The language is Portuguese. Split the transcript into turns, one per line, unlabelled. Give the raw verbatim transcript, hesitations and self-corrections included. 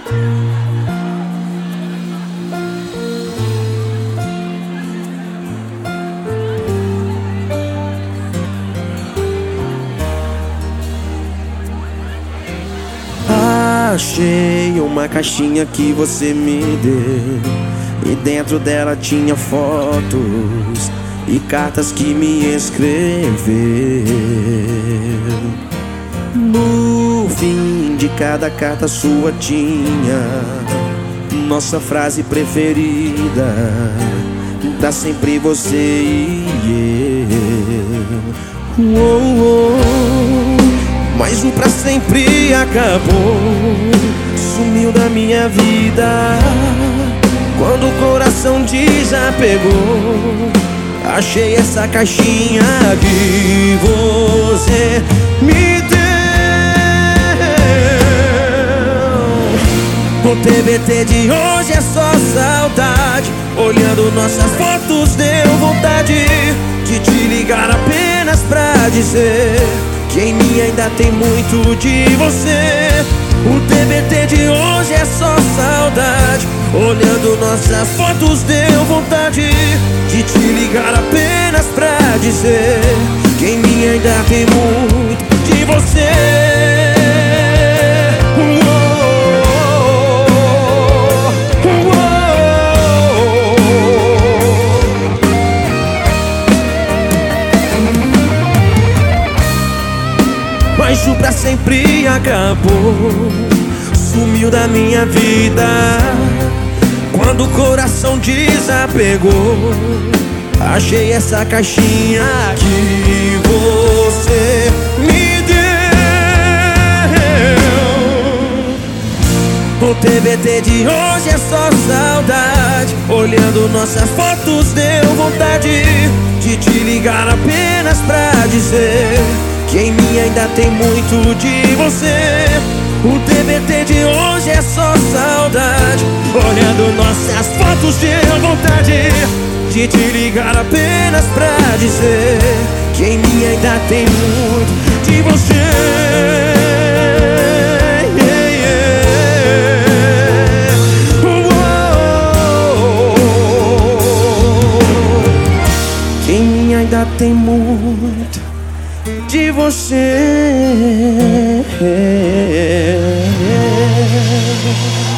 Achei uma caixinha que você me deu, e dentro dela tinha fotos e cartas que me escreveu. No fim de cada carta sua tinha nossa frase preferida: tá sempre você e eu. Oh, oh. Mas o pra sempre acabou, sumiu da minha vida quando o coração desapegou. Achei essa caixinha que você me deu. O T B T de hoje é só saudade. Olhando nossas fotos deu vontade de te ligar apenas pra dizer que em mim ainda tem muito de você. O T B T de hoje é só saudade. Olhando nossas fotos deu vontade de te ligar apenas pra dizer que em mim ainda tem muito de você. Mas o pra sempre acabou, sumiu da minha vida quando o coração desapegou. Achei essa caixinha que você me deu. O T B T de hoje é só saudade. Olhando nossas fotos deu vontade de te ligar apenas pra dizer que em mim ainda tem muito de você. O T B T de hoje é só saudade. Olhando nossas fotos deu vontade de te ligar apenas pra dizer que em mim ainda tem muito de você. Yeah, yeah. Uou. Que em mim ainda tem muito de você.